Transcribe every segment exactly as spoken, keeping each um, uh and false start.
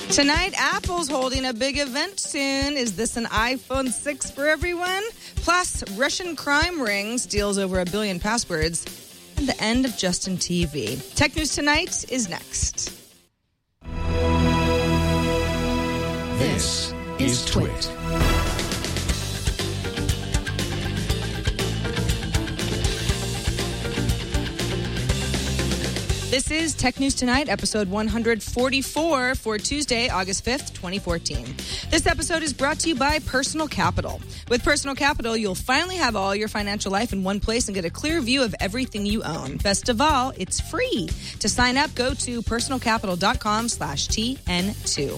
Tonight, Apple's holding a big event soon. Is this an iPhone six for everyone? Plus, Russian crime ring steals over a billion passwords. And the end of Justin T V. Tech News Tonight is next. This is Twit. This is Tech News Tonight, episode one forty-four for Tuesday, August fifth, twenty fourteen. This episode is brought to you by Personal Capital. With Personal Capital, you'll finally have all your financial life in one place and get a clear view of everything you own. Best of all, it's free. To sign up, go to personalcapital.com slash TN2.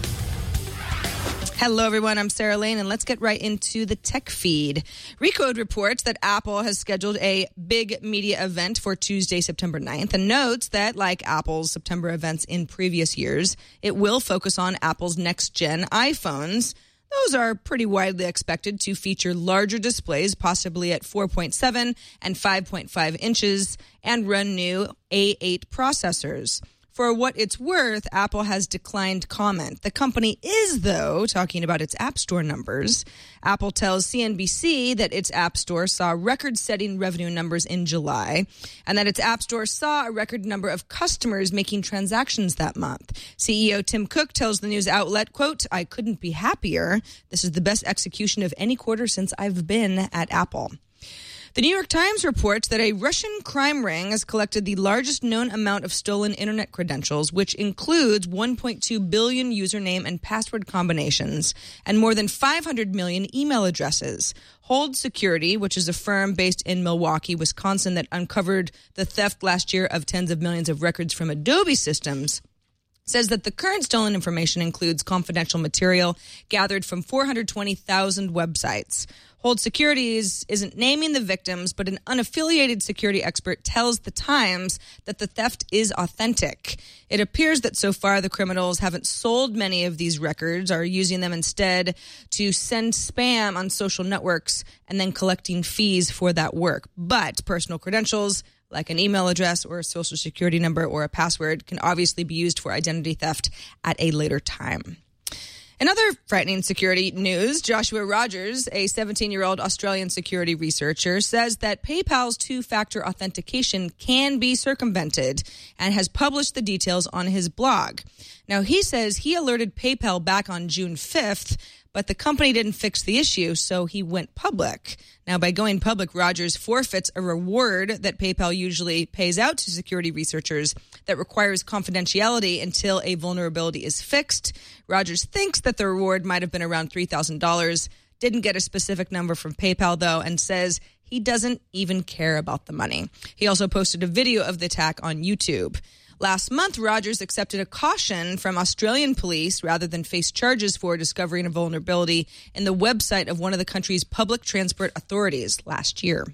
Hello, everyone. I'm Sarah Lane, and let's get right into the tech feed. Recode reports that Apple has scheduled a big media event for Tuesday, September ninth, and notes that, like Apple's September events in previous years, it will focus on Apple's next-gen iPhones. Those are pretty widely expected to feature larger displays, possibly at four point seven and five point five inches, and run new A eight processors. For what it's worth, Apple has declined comment. The company is, though, talking about its App Store numbers. Apple tells C N B C that its App Store saw record-setting revenue numbers in July, and that its App Store saw a record number of customers making transactions that month. C E O Tim Cook tells the news outlet, quote, "I couldn't be happier. This is the best execution of any quarter since I've been at Apple." The New York Times reports that a Russian crime ring has collected the largest known amount of stolen internet credentials, which includes one point two billion username and password combinations and more than five hundred million email addresses. Hold Security, which is a firm based in Milwaukee, Wisconsin, that uncovered the theft last year of tens of millions of records from Adobe systems, says that the current stolen information includes confidential material gathered from four hundred twenty thousand websites. Hold Securities isn't naming the victims, but an unaffiliated security expert tells The Times that the theft is authentic. It appears that so far the criminals haven't sold many of these records, are using them instead to send spam on social networks and then collecting fees for that work. But personal credentials, like an email address or a social security number or a password, can obviously be used for identity theft at a later time. In other frightening security news, Joshua Rogers, a seventeen-year-old Australian security researcher, says that PayPal's two-factor authentication can be circumvented and has published the details on his blog. Now, he says he alerted PayPal back on June fifth, but the company didn't fix the issue, so he went public. Now, by going public, Rogers forfeits a reward that PayPal usually pays out to security researchers that requires confidentiality until a vulnerability is fixed. Rogers thinks that the reward might have been around three thousand dollars, didn't get a specific number from PayPal, though, and says he doesn't even care about the money. He also posted a video of the attack on YouTube. Last month, Rogers accepted a caution from Australian police rather than face charges for discovering a vulnerability in the website of one of the country's public transport authorities last year.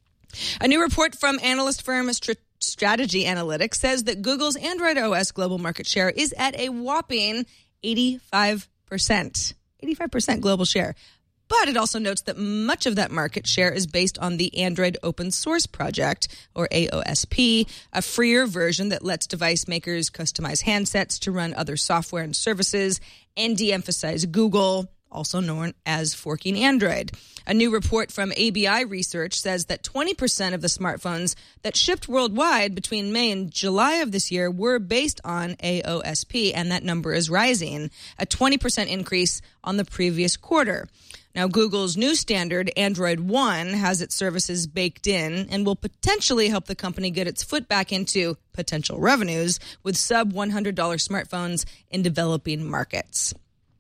A new report from analyst firm Str- Strategy Analytics says that Google's Android O S global market share is at a whopping eighty-five percent. eighty-five percent global share. But it also notes that much of that market share is based on the Android Open Source Project, or A O S P, a freer version that lets device makers customize handsets to run other software and services and de-emphasize Google, also known as forking Android. A new report from A B I Research says that twenty percent of the smartphones that shipped worldwide between May and July of this year were based on A O S P, and that number is rising, a twenty percent increase on the previous quarter. Now, Google's new standard, Android One, has its services baked in and will potentially help the company get its foot back into potential revenues with sub one hundred dollars smartphones in developing markets.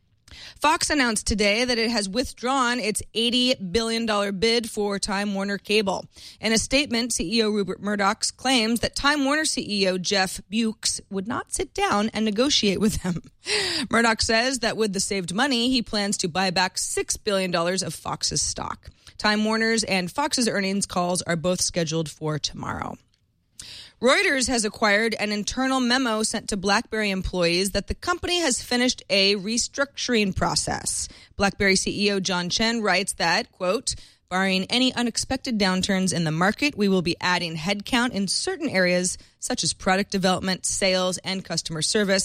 Fox announced today that it has withdrawn its eighty billion dollars bid for Time Warner Cable. In a statement, C E O Rupert Murdoch claims that Time Warner C E O Jeff Bewkes would not sit down and negotiate with them. Murdoch says that with the saved money, he plans to buy back six billion dollars of Fox's stock. Time Warner's and Fox's earnings calls are both scheduled for tomorrow. Reuters has acquired an internal memo sent to BlackBerry employees that the company has finished a restructuring process. BlackBerry C E O John Chen writes that, quote, barring any unexpected downturns in the market, we will be adding headcount in certain areas such as product development, sales, and customer service,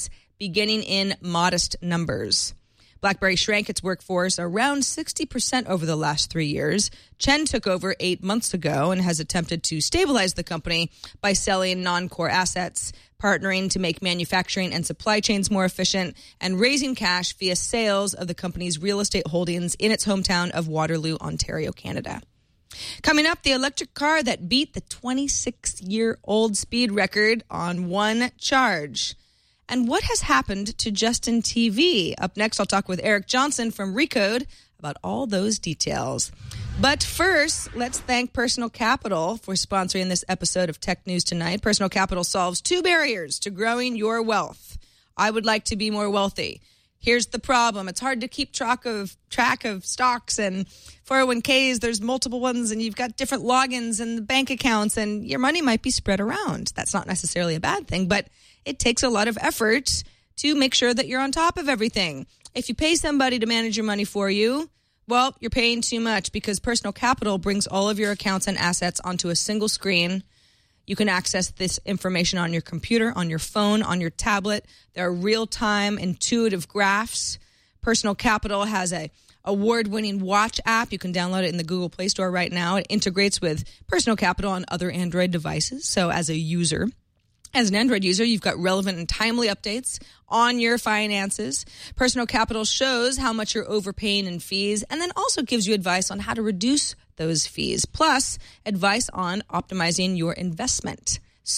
beginning in modest numbers. BlackBerry shrank its workforce around sixty percent over the last three years. Chen took over eight months ago and has attempted to stabilize the company by selling non-core assets, partnering to make manufacturing and supply chains more efficient, and raising cash via sales of the company's real estate holdings in its hometown of Waterloo, Ontario, Canada. Coming up, the electric car that beat the twenty-six-year-old speed record on one charge. And what has happened to Justin T V? Up next, I'll talk with Eric Johnson from Recode about all those details. But first, let's thank Personal Capital for sponsoring this episode of Tech News Tonight. Personal Capital solves two barriers to growing your wealth. I would like to be more wealthy. Here's the problem. It's hard to keep track of track of stocks and four oh one k's. There's multiple ones, and you've got different logins and bank accounts, and your money might be spread around. That's not necessarily a bad thing, but it takes a lot of effort to make sure that you're on top of everything. If you pay somebody to manage your money for you, well, you're paying too much, because Personal Capital brings all of your accounts and assets onto a single screen. You can access this information on your computer, on your phone, on your tablet. There are real-time, intuitive graphs. Personal Capital has a award-winning watch app. You can download it in the Google Play Store right now. It integrates with Personal Capital on other Android devices. So as a user, as an Android user, you've got relevant and timely updates on your finances. Personal Capital shows how much you're overpaying in fees, and then also gives you advice on how to reduce those fees, plus advice on optimizing your investment.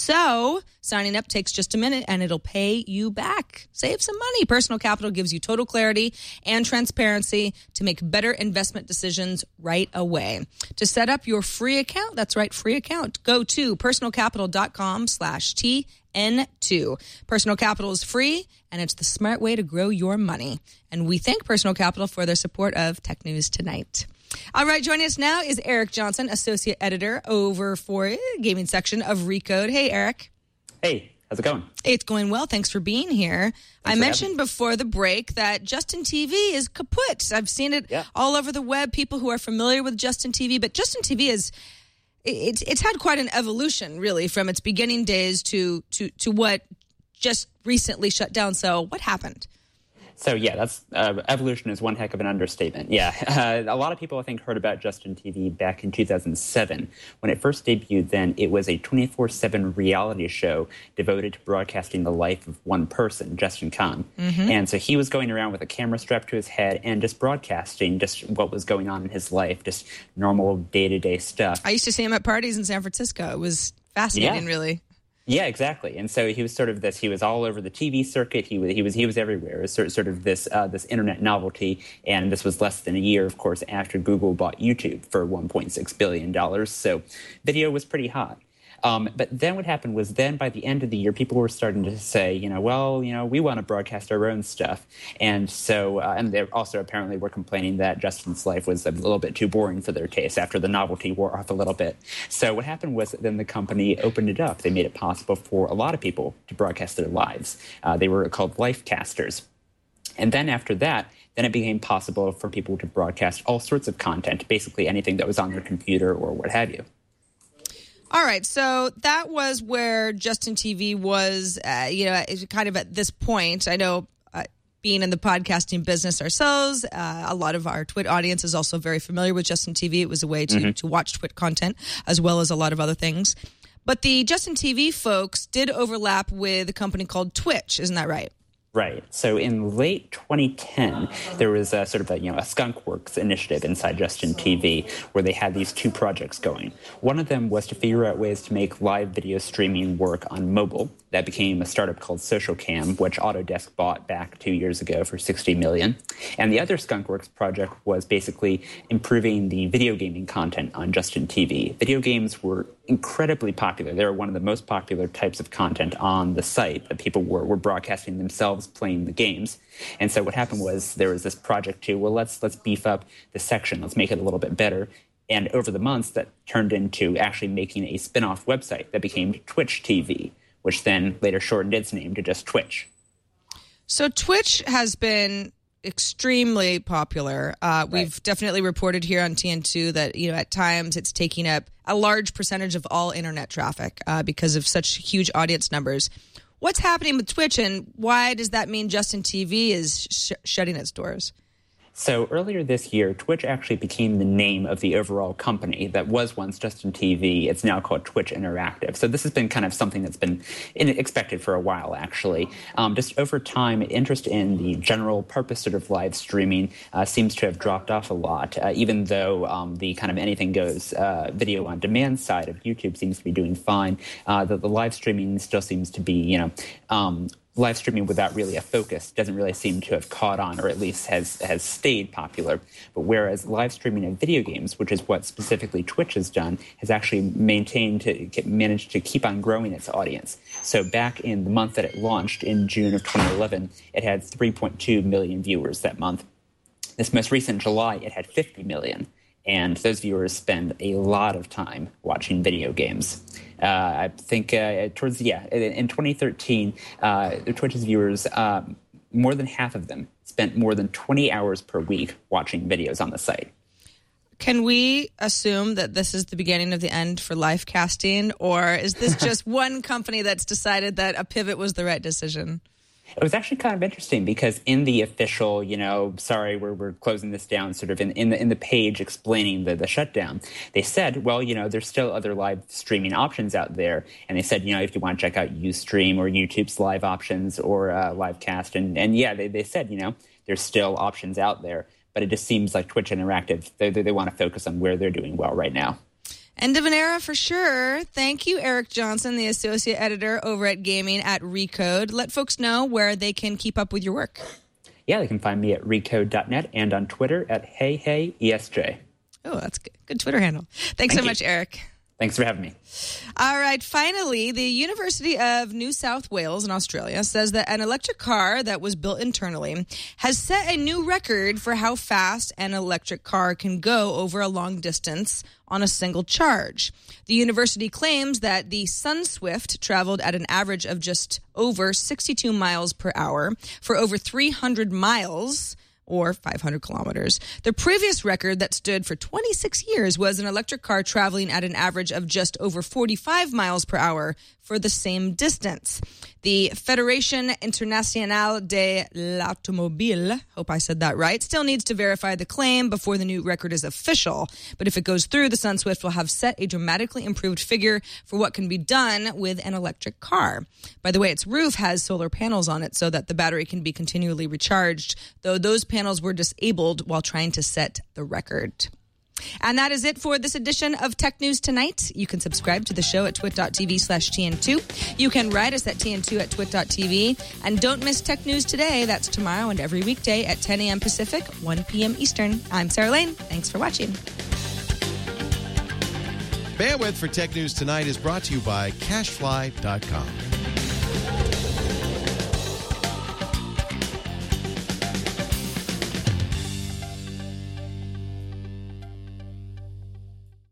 So signing up takes just a minute, and it'll pay you back. Save some money. Personal Capital gives you total clarity and transparency to make better investment decisions right away. To set up your free account, that's right, free account, go to personalcapital.com slash T N two. Personal Capital is free, and it's the smart way to grow your money. And we thank Personal Capital for their support of Tech News Tonight. All right, joining us now is Eric Johnson, Associate Editor over for the gaming section of Recode. Hey, Eric. Hey, how's it going? It's going well. Thanks for being here. Thanks I mentioned before the break that Justin T V is kaput. I've seen it yeah. all over the web, people who are familiar with Justin T V, but Justin T V is it's it's had quite an evolution, really, from its beginning days to to to what just recently shut down. So what happened? So, yeah, that's uh, evolution is one heck of an understatement. Yeah, uh, a lot of people, I think, heard about Justin T V back in two thousand seven. When it first debuted then, it was a twenty-four seven reality show devoted to broadcasting the life of one person, Justin Kan. Mm-hmm. And so he was going around with a camera strapped to his head and just broadcasting just what was going on in his life, just normal day-to-day stuff. I used to see him at parties in San Francisco. It was fascinating, yeah. really. Yeah, exactly. And so he was sort of this. He was all over the T V circuit. He was he was he was everywhere. It was sort sort of this uh, this internet novelty. And this was less than a year, of course, after Google bought YouTube for one point six billion dollars. So video was pretty hot. Um, but then what happened was then by the end of the year, people were starting to say, you know, well, you know, we want to broadcast our own stuff. And so, uh, and they also apparently were complaining that Justin's life was a little bit too boring for their taste after the novelty wore off a little bit. So what happened was then the company opened it up. They made it possible for a lot of people to broadcast their lives. Uh, they were called Lifecasters. And then after that, then it became possible for people to broadcast all sorts of content, basically anything that was on their computer or what have you. All right, so that was where Justin T V was, uh, you know, kind of at this point. I know uh, being in the podcasting business ourselves, uh, a lot of our Twit audience is also very familiar with Justin T V. It was a way to, mm-hmm. to watch Twit content as well as a lot of other things. But the Justin T V folks did overlap with a company called Twitch, isn't that right? Right. So in late twenty ten, there was a sort of a, you know, a skunkworks initiative inside Justin T V where they had these two projects going. One of them was to figure out ways to make live video streaming work on mobile. That became a startup called SocialCam, which Autodesk bought back two years ago for sixty million dollars. And the other skunkworks project was basically improving the video gaming content on Justin T V. Video games were incredibly popular. They were one of the most popular types of content on the site that people were, were broadcasting themselves playing the games. And so what happened was there was this project to, well, let's let's beef up the section. Let's make it a little bit better. And over the months, that turned into actually making a spin-off website that became Twitch T V, which then later shortened its name to just Twitch. So Twitch has been extremely popular. Uh, we've right. definitely reported here on T N two that, you know, at times it's taking up a large percentage of all internet traffic uh, because of such huge audience numbers. what's happening with Twitch, and why does that mean Justin T V is sh- shutting its doors? So earlier this year, Twitch actually became the name of the overall company that was once Justin T V. It's now called Twitch Interactive. So this has been kind of something that's been in, expected for a while, actually. Um, just over time, interest in the general purpose sort of live streaming uh, seems to have dropped off a lot, uh, even though um, the kind of anything goes uh, video on demand side of YouTube seems to be doing fine. Uh, the, the live streaming still seems to be, you know, um, live streaming without really a focus doesn't really seem to have caught on, or at least has has stayed popular. But whereas live streaming of video games, which is what specifically Twitch has done, has actually maintained to managed to keep on growing its audience. So back in the month that it launched in June of twenty eleven, it had three point two million viewers that month. This most recent July, it had fifty million. And those viewers spend a lot of time watching video games. Uh, I think uh, towards, yeah, in twenty thirteen, uh, Twitch's viewers, uh, more than half of them spent more than twenty hours per week watching videos on the site. Can we assume that this is the beginning of the end for live casting, or is this just one company that's decided that a pivot was the right decision? It was actually kind of interesting because in the official, you know, sorry, we're we're closing this down, sort of in, in the in the page explaining the, the shutdown, they said, well, you know, there's still other live streaming options out there. And they said, you know, if you want to check out Ustream or YouTube's live options or uh, Livecast. And, and yeah, they, they said, you know, there's still options out there. But it just seems like Twitch Interactive, they, they, they want to focus on where they're doing well right now. End of an era for sure. Thank you, Eric Johnson, the associate editor over at Gaming at Recode. Let folks know where they can keep up with your work. Yeah, they can find me at recode dot net and on Twitter at Hey Hey E S J. Oh, that's good. Good Twitter handle. Thanks Thank so you. much, Eric. Thanks for having me. All right. Finally, the University of New South Wales in Australia says that an electric car that was built internally has set a new record for how fast an electric car can go over a long distance on a single charge. The university claims that the SunSwift traveled at an average of just over sixty-two miles per hour for over three hundred miles, or five hundred kilometers. The previous record that stood for twenty-six years was an electric car traveling at an average of just over forty-five miles per hour for the same distance. The Fédération Internationale de l'Automobile, hope I said that right, still needs to verify the claim before the new record is official. But if it goes through, the SunSwift will have set a dramatically improved figure for what can be done with an electric car. By the way, its roof has solar panels on it so that the battery can be continually recharged, though those panels were disabled while trying to set the record. And that is it for this edition of Tech News Tonight. You can subscribe to the show at twit.tv slash TN2. You can write us at T N two at twit.tv. And don't miss Tech News Today. That's tomorrow and every weekday at ten a.m. Pacific, one p.m. Eastern. I'm Sarah Lane. Thanks for watching. Bandwidth for Tech News Tonight is brought to you by Cashfly dot com.